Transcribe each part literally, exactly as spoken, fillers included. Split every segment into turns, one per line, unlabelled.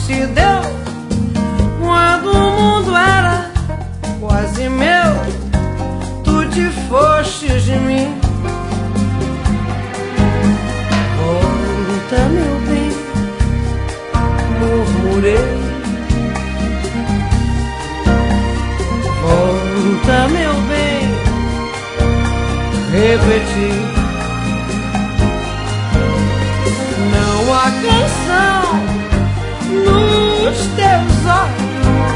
se deu quando o mundo era quase meu. Tu te fostes de mim. Volta, meu bem, murmurei. Volta, meu bem, repeti. Não há canção nos teus olhos,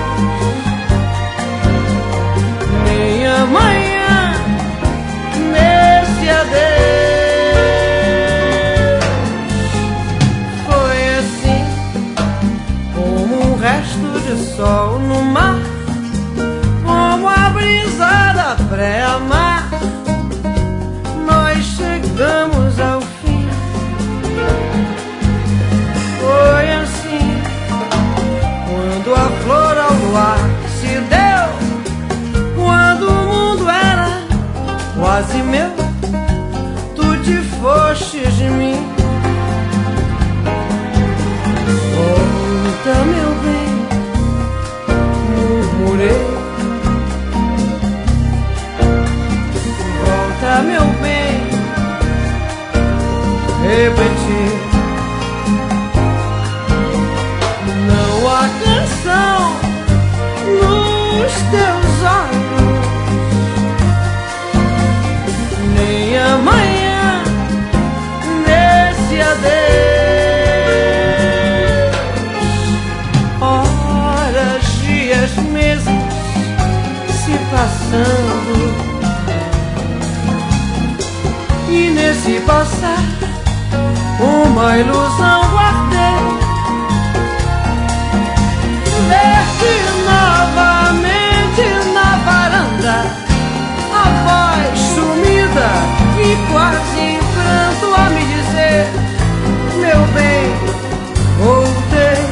nem amanhã nesse adeus. Foi assim, como um resto de sol no mar, como a brisa da pré-mar. Nós chegamos ao fim. Foi assim, quando a flor ao luar se deu, quando o mundo era quase meu. Tu te fostes de mim. Volta, meu bem, murmurei. Volta, meu bem, repeti. Não há canção nos teus olhos, nem amanhã nesse adeus. Horas, dias, meses se passando, e nesse passar uma ilusão guardei. Ver-te novamente na varanda, a voz sumida e quase em pranto a me dizer: meu bem, voltei.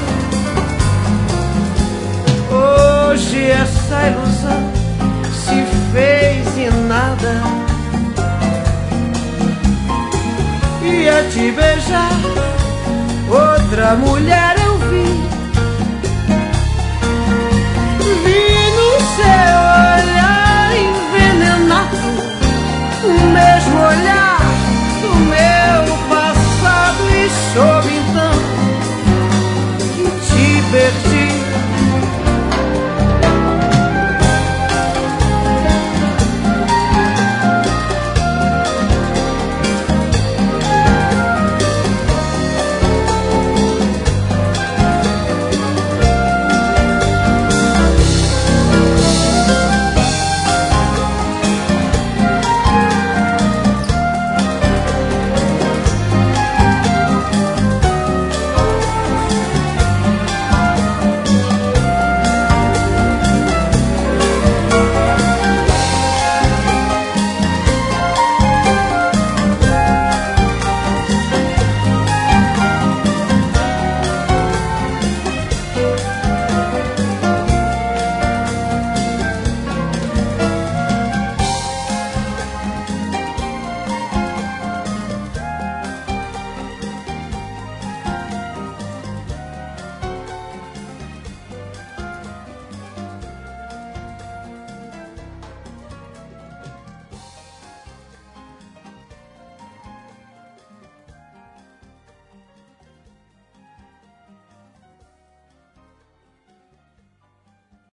Hoje essa ilusão se fez em nada, ia te beijar outra mulher.